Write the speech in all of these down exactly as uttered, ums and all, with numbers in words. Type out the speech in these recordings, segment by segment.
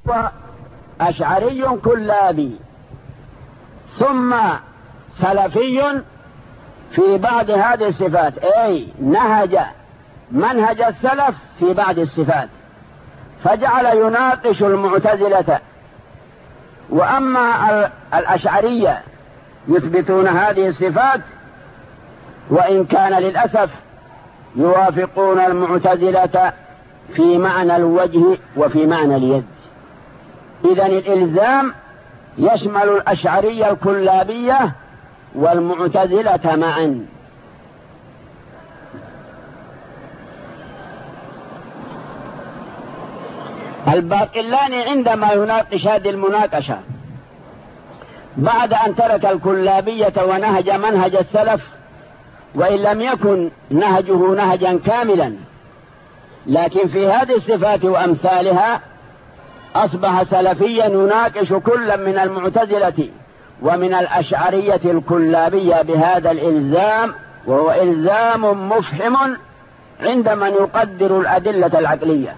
أشعري كلابي ثم سلفي في بعض هذه الصفات، أي نهج منهج السلف في بعض الصفات، فجعل يناقش المعتزلة. وأما الأشعرية يثبتون هذه الصفات، وإن كان للأسف يوافقون المعتزلة في معنى الوجه وفي معنى اليد. إذن الإلزام يشمل الأشعرية الكلابية والمعتزلة معا. الباقلاني عندما يناقش هذه المناقشة بعد أن ترك الكلابية ونهج منهج السلف، وإن لم يكن نهجه نهجا كاملا، لكن في هذه الصفات وأمثالها أصبح سلفيا يناقش كلا من المعتزلة ومن الأشعرية الكلابية بهذا الإلزام، وهو إلزام مفحم عند من يقدر الأدلة العقلية.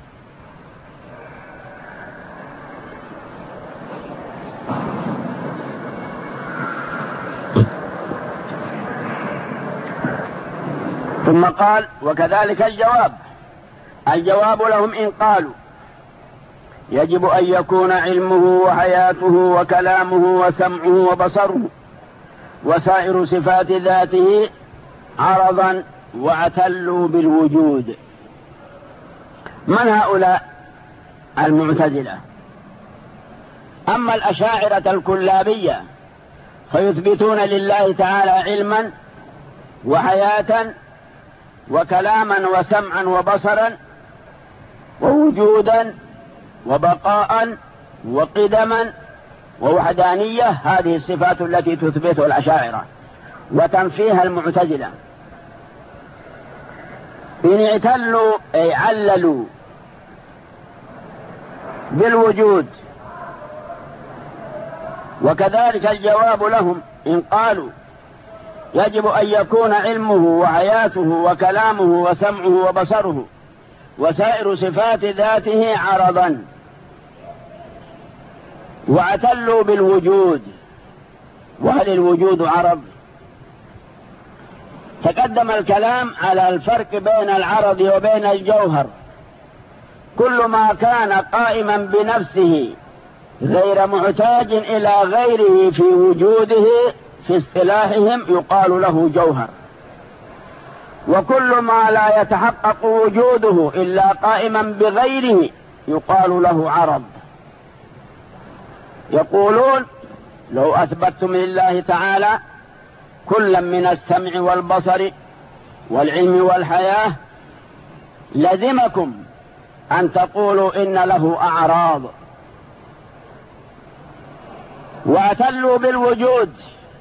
ثم قال: وكذلك الجواب الجواب لهم إن قالوا يجب أن يكون علمه وحياته وكلامه وسمعه وبصره وسائر صفات ذاته عرضا واعتلوا بالوجود. من هؤلاء؟ المعتزلة. أما الأشاعرة الكلابية فيثبتون لله تعالى علما وحياة وكلاما وسمعا وبصرا ووجودا وبقاء وقدما ووحدانية، هذه الصفات التي تثبتها الأشاعرة وتنفيها المعتزلة. إن اعتلوا أي عللوا بالوجود. وكذلك الجواب لهم إن قالوا يجب أن يكون علمه وحياته وكلامه وسمعه وبصره وسائر صفات ذاته عرضا واعتلوا بالوجود. وهل الوجود عرض؟ تقدم الكلام على الفرق بين العرض وبين الجوهر. كل ما كان قائما بنفسه غير محتاج إلى غيره في وجوده في اصطلاحهم يقال له جوهر، وكل ما لا يتحقق وجوده إلا قائما بغيره يقال له عرض. يقولون: لو أثبتتم لله تعالى كلا من السمع والبصر والعلم والحياة لزمكم أن تقولوا إن له أعراض. واعتلوا بالوجود،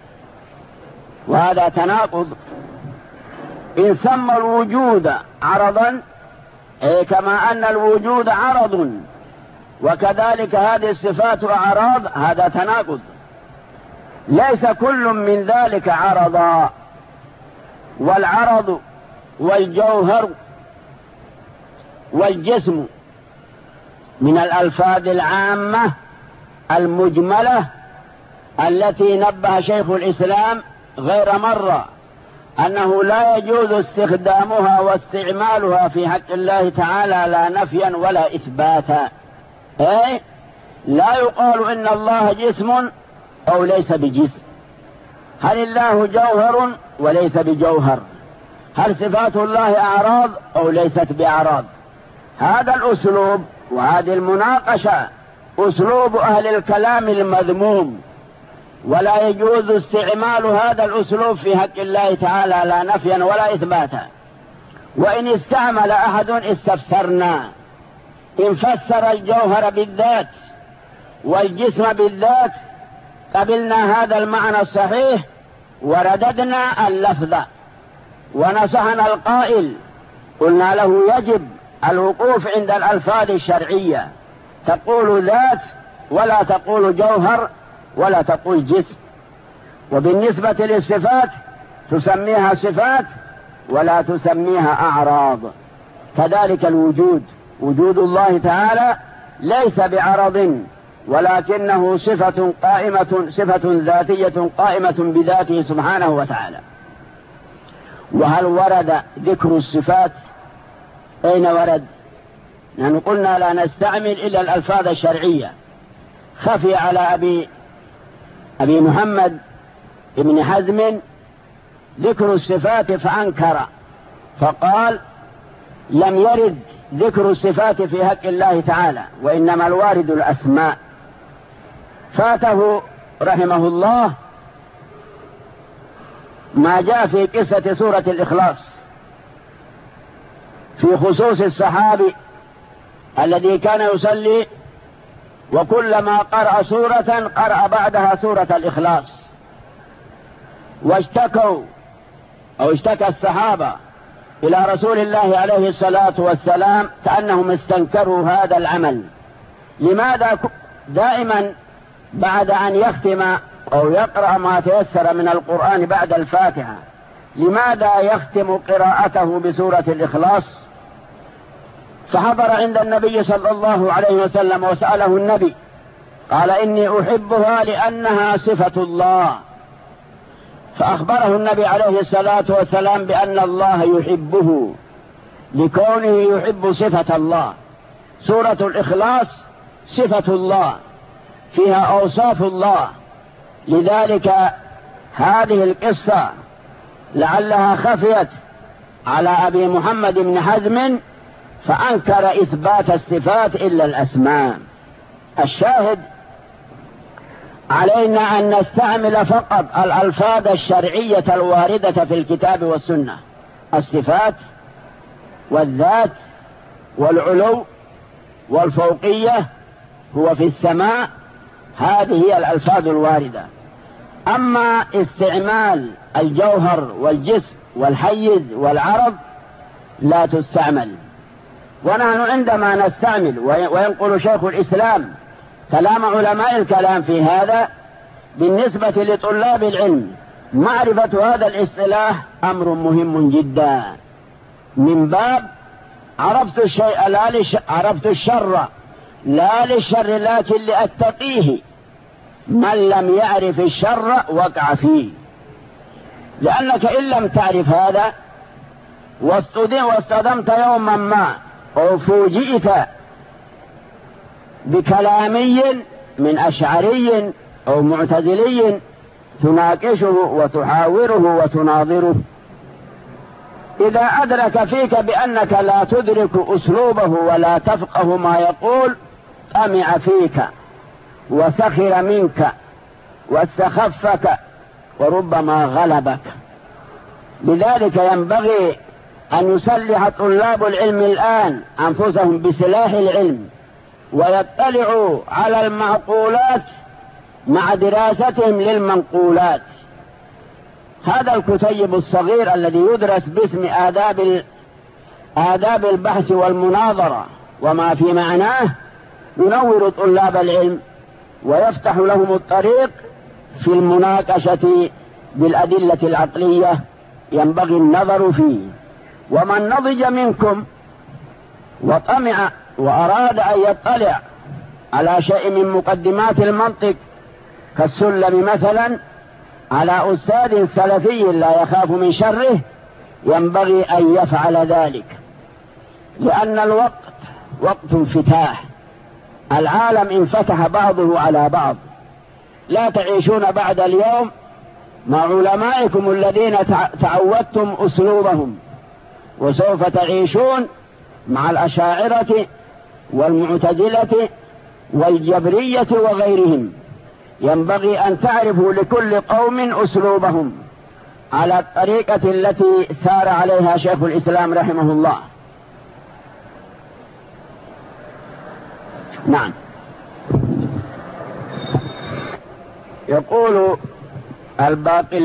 وهذا تناقض. إن سمى الوجود عرضا أي كما أن الوجود عرض وكذلك هذه الصفات أعراض، هذا تناقض. ليس كل من ذلك عرضا، والعرض والجوهر والجسم من الألفاظ العامة المجملة التي نبه شيخ الإسلام غير مرة أنه لا يجوز استخدامها واستعمالها في حق الله تعالى لا نفيا ولا إثباتا. أي لا يقال إن الله جسم أو ليس بجسم. هل الله جوهر وليس بجوهر؟ هل صفات الله أعراض أو ليست بأعراض؟ هذا الأسلوب وهذه المناقشة أسلوب أهل الكلام المذموم، ولا يجوز استعمال هذا الأسلوب في حق الله تعالى لا نفيا ولا إثباتا. وإن استعمل أحد استفسرنا، إن فسر الجوهر بالذات والجسم بالذات قبلنا هذا المعنى الصحيح ورددنا اللفظ، ونصحنا القائل قلنا له يجب الوقوف عند الألفاظ الشرعية، تقول ذات ولا تقول جوهر ولا تقول جسم. وبالنسبة للصفات تسميها صفات ولا تسميها أعراض. كذلك الوجود، وجود الله تعالى ليس بعرض ولكنه صفة قائمة، صفة ذاتية قائمة بذاته سبحانه وتعالى. وهل ورد ذكر الصفات؟ أين ورد؟ نحن قلنا لا نستعمل إلا الألفاظ الشرعية. خفي على أبي, أبي محمد ابن حزم ذكر الصفات فأنكر، فقال لم يرد ذكر الصفات في حق الله تعالى، وإنما الوارد الأسماء. فاته رحمه الله ما جاء في قصة سورة الإخلاص في خصوص الصحابي الذي كان يصلي وكلما قرأ سورة قرأ بعدها سورة الإخلاص، واشتكوا أو اشتكى الصحابة إلى رسول الله عليه الصلاة والسلام كأنهم استنكروا هذا العمل. لماذا دائما بعد أن يختم أو يقرأ ما تيسر من القرآن بعد الفاتحة لماذا يختم قراءته بسورة الإخلاص؟ فحضر عند النبي صلى الله عليه وسلم وسأله النبي، قال إني أحبها لأنها صفة الله، فأخبره النبي عليه الصلاة والسلام بأن الله يحبه لكونه يحب صفة الله. سورة الإخلاص صفة الله فيها أوصاف الله، لذلك هذه القصة لعلها خفيت على أبي محمد بن حزم فأنكر إثبات الصفات إلا الأسماء. الشاهد علينا أن نستعمل فقط الألفاظ الشرعية الواردة في الكتاب والسنة. الصفات والذات والعلو والفوقية هو في السماء، هذه هي الألفاظ الواردة. أما استعمال الجوهر والجسم والحيز والعرض لا تستعمل. ونحن عندما نستعمل، وينقل شيخ الإسلام كلام علماء الكلام في هذا، بالنسبة لطلاب العلم معرفة هذا الاصطلاح أمر مهم جدا، من باب عرفت الشيء لا لش... عرفت الشر لا للشر لكن لأتقيه، من لم يعرف الشر وقع فيه. لأنك إن لم تعرف هذا واصطدمت يوما ما أو فوجئت بكلامي من أشعري أو معتزلي تناقشه وتحاوره وتناظره، إذا أدرك فيك بأنك لا تدرك أسلوبه ولا تفقه ما يقول طمع فيك وسخر منك واستخفك وربما غلبك. لذلك ينبغي أن يسلح طلاب العلم الآن أنفسهم بسلاح العلم ويطلعوا على المعقولات مع دراستهم للمنقولات. هذا الكتيب الصغير الذي يدرس باسم آداب آداب البحث والمناظرة وما في معناه ينور طلاب العلم ويفتح لهم الطريق في المناقشة بالأدلة العقلية ينبغي النظر فيه. ومن نضج منكم وطمع وأراد أن يطلع على شيء من مقدمات المنطق كالسلم مثلا على أستاذ سلفي لا يخاف من شره ينبغي أن يفعل ذلك، لأن الوقت وقت انفتاح، العالم انفتح بعضه على بعض. لا تعيشون بعد اليوم مع علمائكم الذين تعودتم أسلوبهم، وسوف تعيشون مع الأشاعرة والمعتزلة والجبرية وغيرهم. ينبغي أن تعرفوا لكل قوم أسلوبهم على الطريقة التي سار عليها شيخ الإسلام رحمه الله. نعم. يقول الباقي